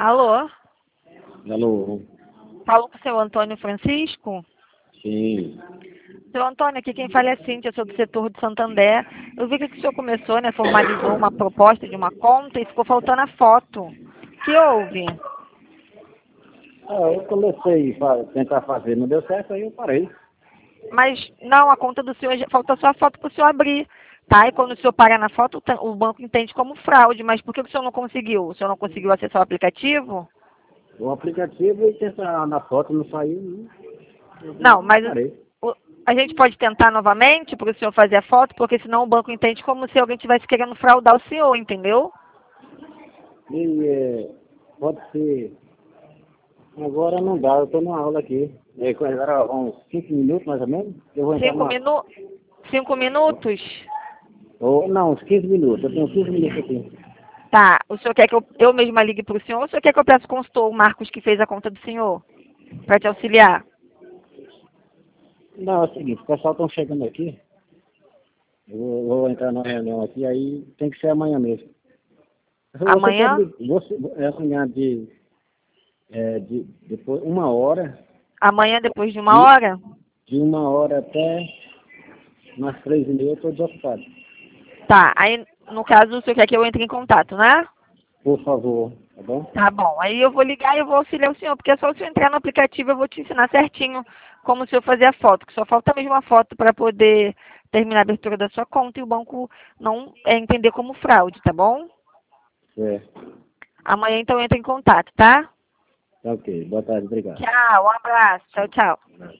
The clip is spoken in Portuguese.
Alô? Alô? Falo com o seu Antônio Francisco? Sim. Seu Antônio, aqui quem fala é a Cíntia, sou do setor de Santander. Eu vi que o senhor começou, né, formalizou uma proposta de uma conta e ficou faltando a foto. O que houve? Eu comecei a tentar fazer, não deu certo, aí eu parei. Mas não, a conta do senhor, falta só a foto para o senhor abrir, tá? E quando o senhor parar na foto, o banco entende como fraude. Mas por que o senhor não conseguiu? O senhor não conseguiu acessar o aplicativo? O aplicativo e tentar na foto não saiu, né? Não, Eu mas parei. a gente pode tentar novamente para o senhor fazer a foto, porque senão o banco entende como se alguém estivesse querendo fraudar o senhor, entendeu? E pode ser. Agora não dá, eu estou numa aula aqui. Agora uns 5 minutos mais ou menos. Eu vou entrar Cinco numa. minu... 5 minutos? Ou não, uns 15 minutos. Eu tenho 15 minutos aqui. Tá. O senhor quer que eu mesma ligue para o senhor ou o senhor quer que eu peça o consultor, o Marcos, que fez a conta do senhor, para te auxiliar? Não, é o seguinte, o pessoal estão chegando aqui. Eu vou entrar numa reunião aqui, aí tem que ser amanhã mesmo. Você pode Amanhã? é amanhã de depois 1 hora, Amanhã, depois de uma de, hora? de 1 hora até umas 3h30 eu estou desocupado. Tá. Aí, no caso, o senhor quer que eu entre em contato, né? Por favor, tá bom? Tá bom. Aí eu vou ligar e eu vou auxiliar o senhor, porque é só o senhor entrar no aplicativo, eu vou te ensinar certinho como o senhor fazer a foto, que só falta mesmo a foto para poder terminar a abertura da sua conta e o banco não entender como fraude, tá bom? Certo. Amanhã, então, entra em contato, tá? Tá ok. Boa tarde, obrigado. Tchau, um abraço. Tchau, tchau.